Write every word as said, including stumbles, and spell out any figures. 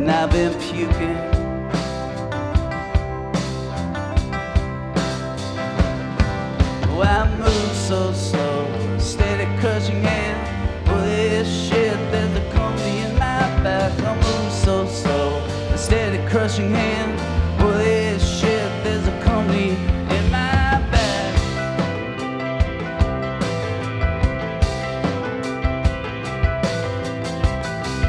and I've been puking. Oh, I move so slow, steady crushing hand. Holy shit, there's a company in my back. I move so slow, steady crushing hand.